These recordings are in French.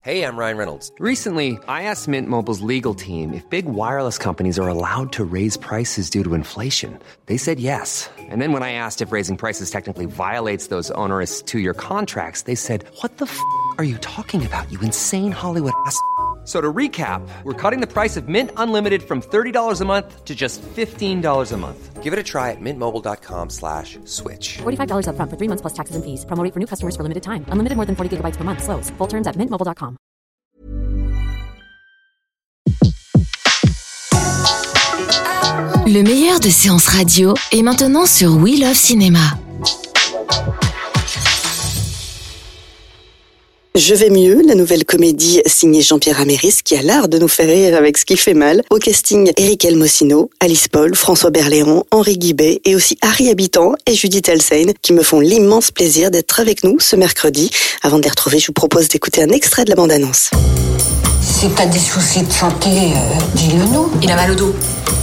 Hey, I'm Ryan Reynolds. Recently, I asked Mint Mobile's legal team if big wireless companies are allowed to raise prices due to inflation. They said yes. And then when I asked if raising prices technically violates those onerous two-year contracts, they said, "What the f*** are you talking about, you insane Hollywood ass?" So to recap, we're cutting the price of Mint Unlimited from $30 a month to just $15 a month. Give it a try at mintmobile.com/switch. $45 up front for 3 months plus taxes and fees. Promo rate for new customers for limited time. Unlimited more than 40 gigabytes per month. Slows full terms at mintmobile.com. Le meilleur de séances radio est maintenant sur We Love Cinéma. Je vais mieux, la nouvelle comédie signée Jean-Pierre Améris qui a l'art de nous faire rire avec ce qui fait mal. Au casting, Éric Elmosino, Alice Paul, François Berléand, Henri Guibet et aussi Harry Habitant et Judith Elseyn qui me font l'immense plaisir d'être avec nous ce mercredi. Avant de les retrouver, je vous propose d'écouter un extrait de la bande-annonce. Si t'as des soucis de santé, dis-le-nous. Il a mal au dos.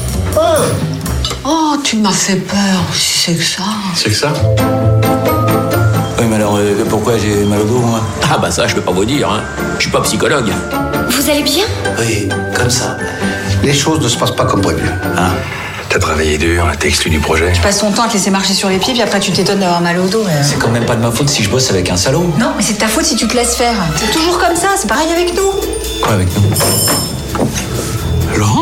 Oh, tu m'as fait peur. C'est que ça. C'est que ça ? Oui, mais alors, pourquoi j'ai mal au dos, moi ? Ah bah ça, je peux pas vous dire, hein. Je suis pas psychologue. Vous allez bien ? Oui, comme ça. Les choses ne se passent pas comme prévu. Hein ? T'as travaillé dur, t'as exclu du projet. Tu passes ton temps à te laisser marcher sur les pieds, puis après tu t'étonnes d'avoir mal au dos. C'est quand même pas de ma faute si je bosse avec un salaud. Non, mais c'est de ta faute si tu te laisses faire. C'est toujours comme ça, c'est pareil avec nous. Quoi avec nous ? Laurent ?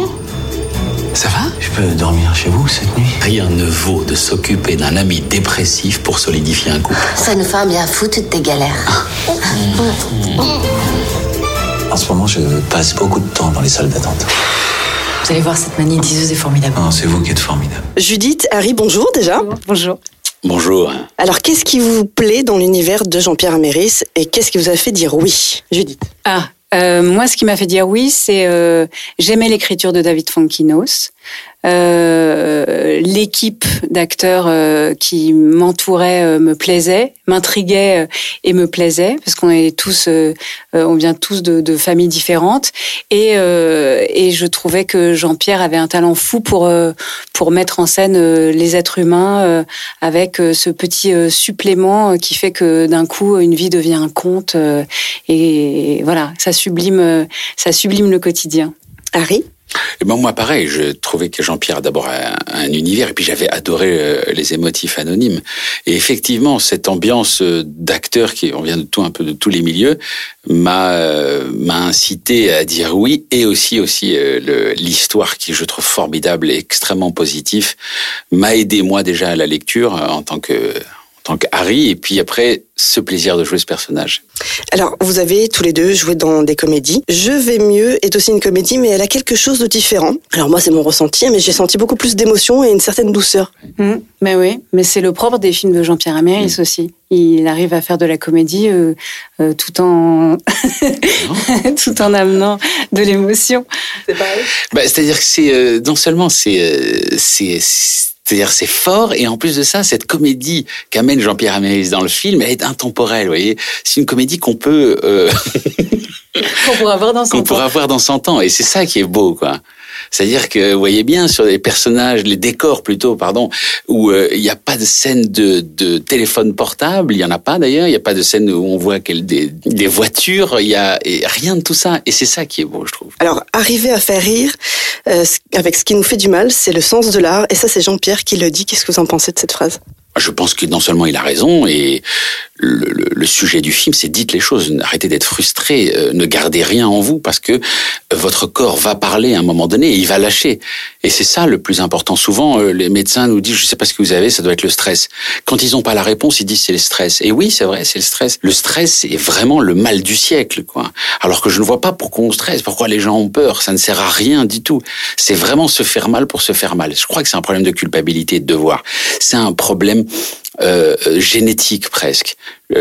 Ça va ? Je peux dormir chez vous cette nuit ? Rien ne vaut de s'occuper d'un ami dépressif pour solidifier un couple. Ça nous fait un bien fou toutes tes galères. En ce moment, je passe beaucoup de temps dans les salles d'attente. Vous allez voir, cette manie diseuse est formidable. Non, c'est vous qui êtes formidable. Judith, Harry, bonjour déjà. Bonjour. Bonjour. Alors, qu'est-ce qui vous plaît dans l'univers de Jean-Pierre Améris et qu'est-ce qui vous a fait dire oui, Judith ? Moi, ce qui m'a fait dire oui, c'est j'aimais l'écriture de David Fonkinos. L'équipe d'acteurs qui m'entourait me plaisait, m'intriguait et me plaisait parce qu'on est tous, on vient tous de familles différentes et je trouvais que Jean-Pierre avait un talent fou pour mettre en scène les êtres humains avec ce petit supplément qui fait que d'un coup une vie devient un conte et voilà, ça sublime le quotidien. Harry ? Et ben moi pareil, je trouvais que Jean-Pierre a d'abord un univers et puis j'avais adoré les émotifs anonymes. Et effectivement, cette ambiance d'acteurs on vient de tout un peu de tous les milieux m'a incité à dire oui et aussi l'histoire qui je trouve formidable et extrêmement positif m'a aidé moi déjà à la lecture en tant que Harry, et puis après, ce plaisir de jouer ce personnage. Alors, vous avez tous les deux joué dans des comédies. Je vais mieux est aussi une comédie, mais elle a quelque chose de différent. Alors moi, c'est mon ressenti, mais j'ai senti beaucoup plus d'émotion et une certaine douceur. Mais oui, mais c'est le propre des films de Jean-Pierre Améris aussi. Il arrive à faire de la comédie tout en tout en amenant de l'émotion. C'est pareil. C'est-à-dire que c'est non seulement c'est-à-dire c'est fort et en plus de ça, cette comédie qu'amène Jean-Pierre Améris dans le film, elle est intemporelle, vous voyez. C'est une comédie qu'on peut qu'on pourra avoir dans 100 ans. Qu'on pourra voir dans 100 ans et c'est ça qui est beau, quoi. C'est-à-dire que vous voyez bien sur les personnages, les décors plutôt, où il n'y a pas de scène de téléphone portable, il y en a pas d'ailleurs, il n'y a pas de scène où on voit des voitures, il y a rien de tout ça et c'est ça qui est beau, je trouve. Alors, arriver à faire rire avec ce qui nous fait du mal, c'est le sens de l'art et ça c'est Jean-Pierre qui le dit. Qu'est-ce que vous en pensez de cette phrase ? Je pense que non seulement il a raison, et le sujet du film, c'est dites les choses, arrêtez d'être frustrés, ne gardez rien en vous, parce que votre corps va parler à un moment donné, et il va lâcher. Et c'est ça le plus important. Souvent, les médecins nous disent, je sais pas ce que vous avez, ça doit être le stress. Quand ils n'ont pas la réponse, ils disent c'est le stress. Et oui, c'est vrai, c'est le stress. Le stress, c'est vraiment le mal du siècle, quoi. Alors que je ne vois pas pourquoi on stresse, pourquoi les gens ont peur. Ça ne sert à rien du tout. C'est vraiment se faire mal pour se faire mal. Je crois que c'est un problème de culpabilité, de devoir. C'est un problème génétique presque.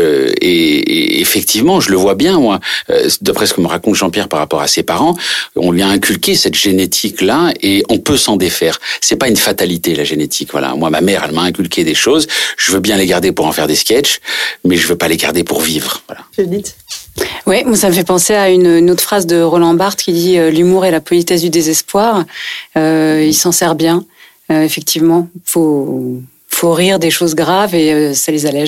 Et effectivement, je le vois bien, moi, d'après ce que me raconte Jean-Pierre par rapport à ses parents, on lui a inculqué cette génétique-là et on peut s'en défaire. C'est pas une fatalité, la génétique, voilà. Moi, ma mère, elle m'a inculqué des choses, je veux bien les garder pour en faire des sketchs, mais je veux pas les garder pour vivre, voilà. Judith ? Oui, moi ça me fait penser à une autre phrase de Roland Barthes qui dit « L'humour est la politesse du désespoir ». Il s'en sert bien, effectivement. Faut rire des choses graves et ça les allège.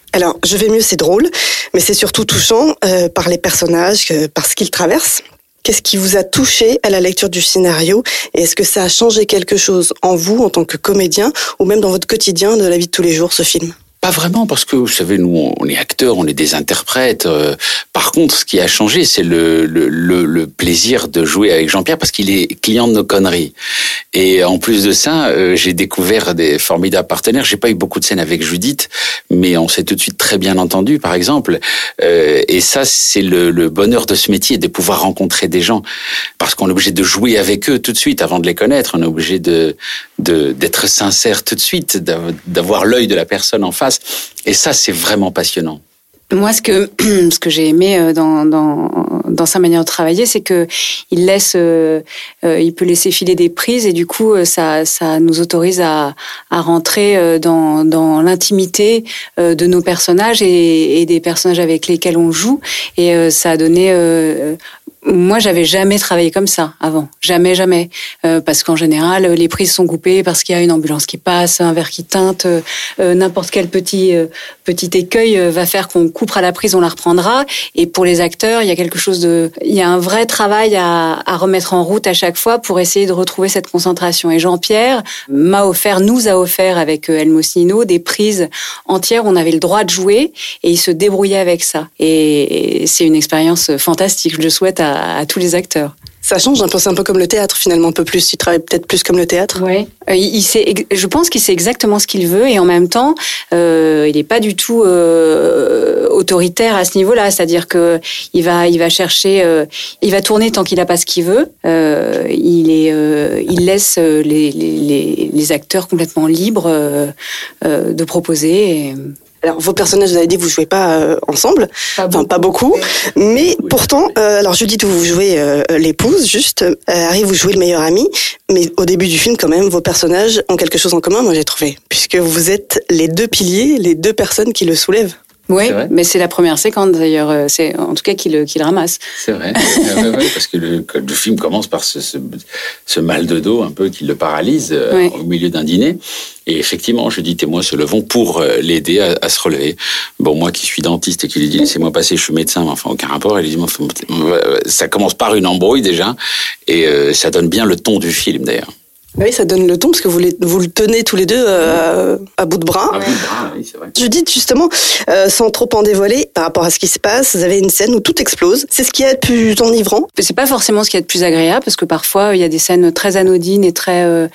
Alors, Je vais mieux, c'est drôle, mais c'est surtout touchant par les personnages, par ce qu'ils traversent. Qu'est-ce qui vous a touché à la lecture du scénario? Et est-ce que ça a changé quelque chose en vous, en tant que comédien, ou même dans votre quotidien de la vie de tous les jours, ce film? Pas vraiment, parce que vous savez, nous, on est acteurs, on est des interprètes. Par contre, ce qui a changé, c'est le plaisir de jouer avec Jean-Pierre, parce qu'il est client de nos conneries. Et en plus de ça, j'ai découvert des formidables partenaires. J'ai pas eu beaucoup de scènes avec Judith, mais on s'est tout de suite très bien entendu, par exemple. Et ça, c'est le bonheur de ce métier, de pouvoir rencontrer des gens, parce qu'on est obligé de jouer avec eux tout de suite avant de les connaître. On est obligé d'être sincère tout de suite, d'avoir l'œil de la personne en face. Et ça, c'est vraiment passionnant. Moi, ce que j'ai aimé dans sa manière de travailler, c'est que il peut laisser filer des prises et du coup, ça nous autorise à rentrer dans l'intimité de nos personnages et des personnages avec lesquels on joue. Et ça a donné. Moi, j'avais jamais travaillé comme ça avant, jamais, parce qu'en général, les prises sont coupées parce qu'il y a une ambulance qui passe, un verre qui teinte, n'importe quel petit écueil va faire qu'on coupera la prise, on la reprendra. Et pour les acteurs, il y a un vrai travail à remettre en route à chaque fois pour essayer de retrouver cette concentration. Et Jean-Pierre nous a offert avec El Mocino des prises entières. On avait le droit de jouer et il se débrouillait avec ça. Et c'est une expérience fantastique. Je le souhaite à tous les acteurs. Ça change un peu, c'est un peu comme le théâtre finalement, un peu plus. Il travaille peut-être plus comme le théâtre. Oui. Je pense qu'il sait exactement ce qu'il veut et en même temps, il n'est pas du tout autoritaire à ce niveau-là. C'est-à-dire que il va chercher, il va tourner tant qu'il n'a pas ce qu'il veut. Il laisse les acteurs complètement libres de proposer. Alors, vos personnages, vous avez dit que vous jouez pas ensemble, pas beaucoup, mais pourtant, alors Judith, vous jouez l'épouse, juste, Harry, vous jouez le meilleur ami, mais au début du film, quand même, vos personnages ont quelque chose en commun, moi j'ai trouvé, puisque vous êtes les deux piliers, les deux personnes qui le soulèvent. Oui, mais c'est la première séquence d'ailleurs, c'est en tout cas qui le ramasse. C'est vrai, ouais, parce que le film commence par ce mal de dos un peu qui le paralyse au milieu d'un dîner. Et effectivement, Judith et moi se levons pour l'aider à se relever. Bon, moi qui suis dentiste et qui lui dis laissez-moi passer, je suis médecin, mais enfin aucun rapport. Elle dit ça commence par une embrouille déjà, et ça donne bien le ton du film d'ailleurs. Oui, ça donne le ton parce que vous le tenez tous les deux à bout de bras. À bout de bras, oui, c'est vrai. Judith, justement, sans trop en dévoiler par rapport à ce qui se passe, vous avez une scène où tout explose. C'est ce qui est le plus enivrant. C'est pas forcément ce qui est le plus agréable parce que parfois il y a des scènes très anodines et très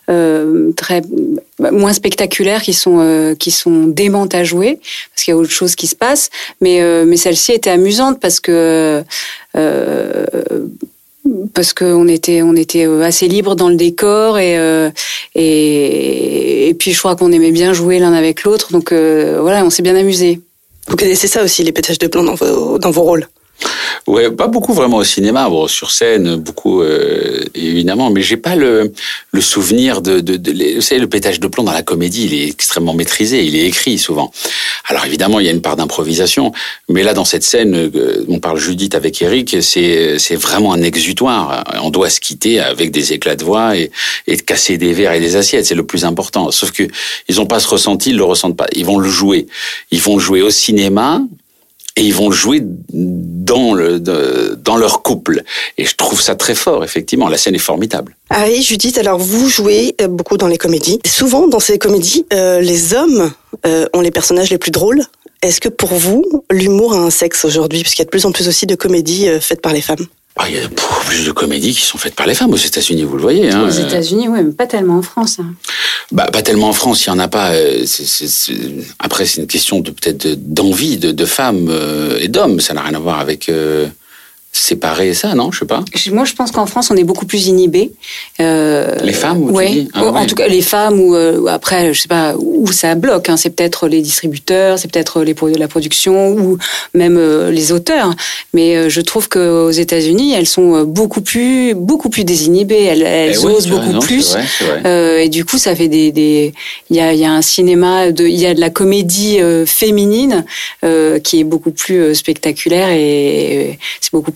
moins spectaculaires qui sont démentes à jouer parce qu'il y a autre chose qui se passe. Mais celle-ci était amusante parce qu'on était assez libre dans le décor et puis je crois qu'on aimait bien jouer l'un avec l'autre, donc voilà, on s'est bien amusé. Vous connaissez ça aussi, les pétages de plomb dans vos rôles? Ouais, pas beaucoup vraiment au cinéma, bon, sur scène beaucoup évidemment, mais j'ai pas le souvenir vous savez, le pétage de plomb dans la comédie, il est extrêmement maîtrisé, il est écrit souvent. Alors évidemment, il y a une part d'improvisation, mais là dans cette scène, on parle Judith avec Eric, c'est vraiment un exutoire. On doit se quitter avec des éclats de voix et de casser des verres et des assiettes, c'est le plus important. Sauf que ils ont pas ce ressenti, ils le ressentent pas. Ils vont le jouer au cinéma. Et ils vont le jouer dans leur couple. Et je trouve ça très fort, effectivement. La scène est formidable. Harry, Judith, alors vous jouez beaucoup dans les comédies. Souvent, dans ces comédies, les hommes ont les personnages les plus drôles. Est-ce que pour vous, l'humour a un sexe aujourd'hui? Parce qu'il y a de plus en plus aussi de comédies faites par les femmes. Il y a plus de comédies qui sont faites par les femmes aux États-Unis, vous le voyez. Hein. Aux États-Unis, oui, mais pas tellement en France. Hein. Pas tellement en France, il y en a pas. Après, c'est une question peut-être d'envie de femmes et d'hommes. Ça n'a rien à voir avec séparer ça, non? Je sais pas. Moi, je pense qu'en France, on est beaucoup plus inhibés. Les femmes, ou ouais. En tout cas, les femmes ou après, je sais pas où ça bloque. Hein. C'est peut-être les distributeurs, c'est peut-être la production ou même les auteurs. Mais je trouve qu'aux États-Unis, elles sont beaucoup plus désinhibées. Elles osent beaucoup plus. C'est vrai. Et du coup, ça fait il y a un cinéma il y a de la comédie féminine qui est beaucoup plus spectaculaire et c'est beaucoup plus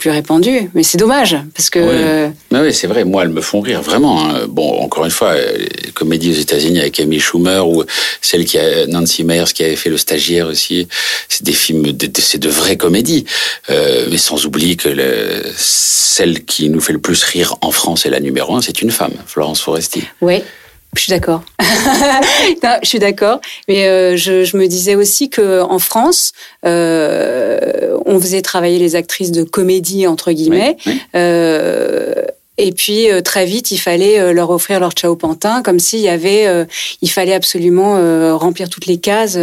plus répandu. Mais c'est dommage, parce que... Oui, c'est vrai. Moi, elles me font rire, vraiment. Hein. Bon, encore une fois, les comédies aux États-Unis avec Amy Schumer ou celle Nancy Meyers qui avait fait Le Stagiaire aussi. C'est des films, c'est de vraies comédies. Mais sans oublier que celle qui nous fait le plus rire en France et la numéro 1, c'est une femme, Florence Foresti. Oui. Je suis d'accord. Non, je suis d'accord. Mais je me disais aussi que en France, on faisait travailler les actrices de comédie entre guillemets. Oui. Et puis très vite, il fallait leur offrir leur Ciao Pantin, comme s'il y avait, il fallait absolument remplir toutes les cases.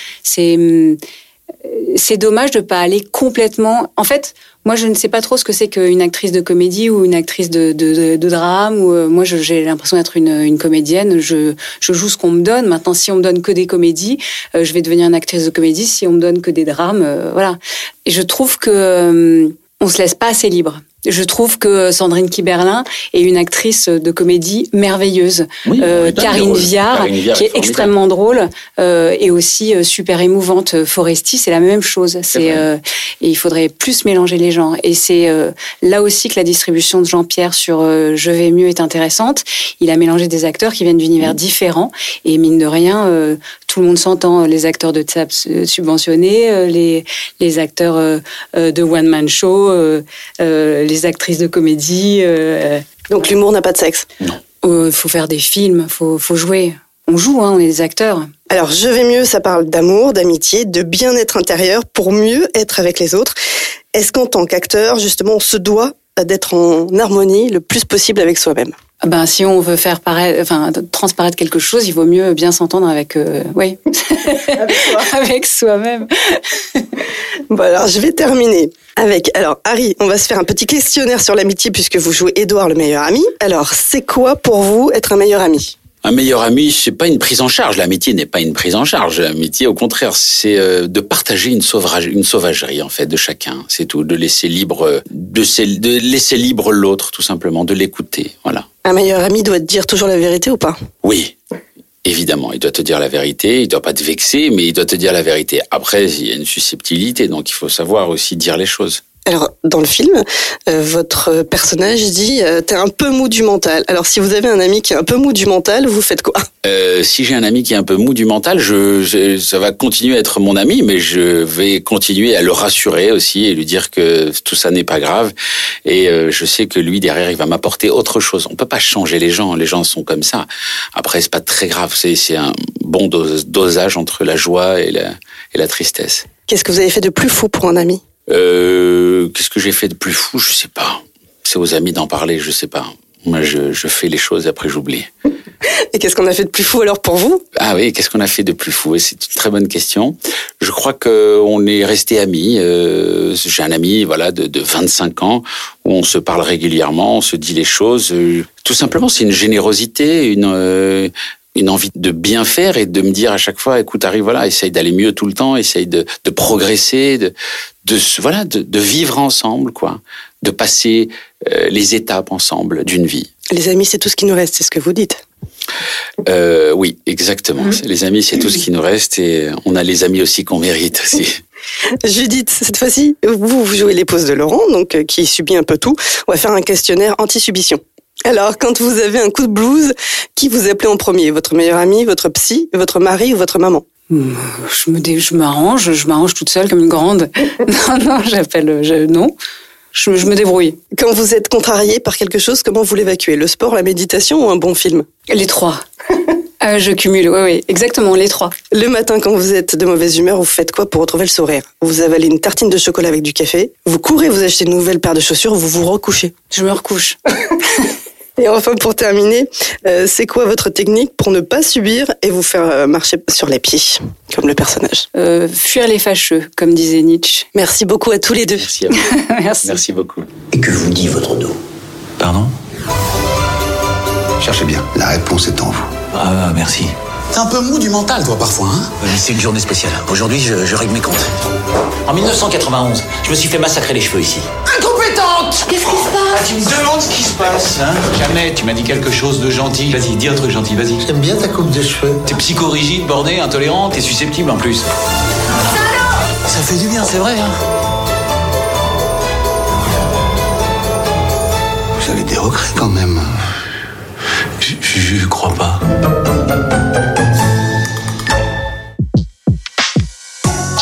C'est dommage de pas aller complètement. En fait, moi, je ne sais pas trop ce que c'est qu'une actrice de comédie ou une actrice de drame. Ou moi, j'ai l'impression d'être une comédienne. Je joue ce qu'on me donne. Maintenant, si on me donne que des comédies, je vais devenir une actrice de comédie. Si on me donne que des drames, voilà. Et je trouve que on se laisse pas assez libre. Je trouve que Sandrine Kiberlin est une actrice de comédie merveilleuse. Oui, Karine Viard, qui est extrêmement drôle et aussi super émouvante. Foresti, c'est la même chose. Et il faudrait plus mélanger les genres. Et c'est là aussi que la distribution de Jean-Pierre sur Je vais mieux est intéressante. Il a mélangé des acteurs qui viennent d'univers différents. Et mine de rien, tout le monde s'entend. Les acteurs de TSAP subventionnés, les acteurs de one-man show, les actrices de comédie. Donc l'humour n'a pas de sexe? Non. Faut faire des films, faut jouer. On joue, hein, on est des acteurs. Alors, Je vais mieux, ça parle d'amour, d'amitié, de bien-être intérieur pour mieux être avec les autres. Est-ce qu'en tant qu'acteur, justement, on se doit d'être en harmonie le plus possible avec soi-même? Ben, si on veut faire transparaître quelque chose, il vaut mieux bien s'entendre avec, oui. Avec soi-même. Bon, alors, je vais terminer alors, Harry, on va se faire un petit questionnaire sur l'amitié puisque vous jouez Édouard, le meilleur ami. Alors, c'est quoi pour vous être un meilleur ami? Un meilleur ami, c'est pas une prise en charge. L'amitié n'est pas une prise en charge. L'amitié, au contraire, c'est de partager une sauvagerie, en fait, de chacun. C'est tout. De laisser libre, de laisser libre l'autre, tout simplement. De l'écouter. Voilà. Un meilleur ami doit te dire toujours la vérité ou pas? Oui. Évidemment, il doit te dire la vérité, il doit pas te vexer, mais il doit te dire la vérité. Après, il y a une susceptibilité, donc il faut savoir aussi dire les choses. Alors, dans le film, votre personnage dit « t'es un peu mou du mental ». Alors, si vous avez un ami qui est un peu mou du mental, vous faites quoi? Si j'ai un ami qui est un peu mou du mental, ça va continuer à être mon ami, mais je vais continuer à le rassurer aussi et lui dire que tout ça n'est pas grave. Et je sais que lui, derrière, il va m'apporter autre chose. On peut pas changer les gens sont comme ça. Après, c'est pas très grave, c'est un bon dosage entre la joie et la tristesse. Qu'est-ce que vous avez fait de plus fou pour un ami? Qu'est-ce que j'ai fait de plus fou? Je sais pas. C'est aux amis d'en parler, je sais pas. Moi, je fais les choses et après j'oublie. Et qu'est-ce qu'on a fait de plus fou alors pour vous? Ah oui, qu'est-ce qu'on a fait de plus fou? C'est une très bonne question. Je crois qu'on est restés amis. J'ai un ami, voilà, de 25 ans où on se parle régulièrement, on se dit les choses. Tout simplement, c'est une générosité, une envie de bien faire et de me dire à chaque fois, écoute, arrive, voilà, essaye d'aller mieux tout le temps, essaye de progresser, de vivre ensemble, quoi, de passer les étapes ensemble d'une vie. Les amis, c'est tout ce qui nous reste, c'est ce que vous dites. Oui, exactement. Les amis, c'est tout ce qui nous reste et on a les amis aussi qu'on mérite aussi. Judith, cette fois-ci, vous jouez l'épouse de Laurent, donc qui subit un peu tout. On va faire un questionnaire anti-subition. Alors, quand vous avez un coup de blues, qui vous appelez en premier? Votre meilleur ami, votre psy, votre mari ou votre maman? Je m'arrange toute seule comme une grande. Non, je me débrouille. Quand vous êtes contrarié par quelque chose, comment vous l'évacuez? Le sport, la méditation ou un bon film? Les trois. Je cumule, oui, exactement, les trois. Le matin, quand vous êtes de mauvaise humeur, vous faites quoi pour retrouver le sourire? Vous avalez une tartine de chocolat avec du café, vous courez, vous achetez une nouvelle paire de chaussures, vous vous recouchez. Je me recouche. Et enfin, pour terminer, c'est quoi votre technique pour ne pas subir et vous faire marcher sur les pieds, comme le personnage? Fuir les fâcheux, comme disait Nietzsche. Merci beaucoup à tous les deux. Merci à vous. Merci. Merci beaucoup. Et que vous dit votre dos? Pardon? Cherchez bien, la réponse est en vous. Ah, merci. T'es un peu mou du mental, toi, parfois, hein? C'est une journée spéciale. Aujourd'hui, je règle mes comptes. En 1991, je me suis fait massacrer les cheveux ici. Incompétente! Qu'est-ce qui se passe? Tu me demandes ce qui se passe, hein? Jamais, tu m'as dit quelque chose de gentil. Vas-y, dis un truc gentil, vas-y. J'aime bien ta coupe de cheveux. T'es psychorigide, borné, intolérant, t'es susceptible en plus. Ça fait du bien, c'est vrai, hein? Vous avez des regrets quand même. Je crois pas.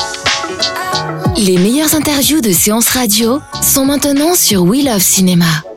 Les meilleures interviews de Séance Radio sont maintenant sur We Love Cinéma.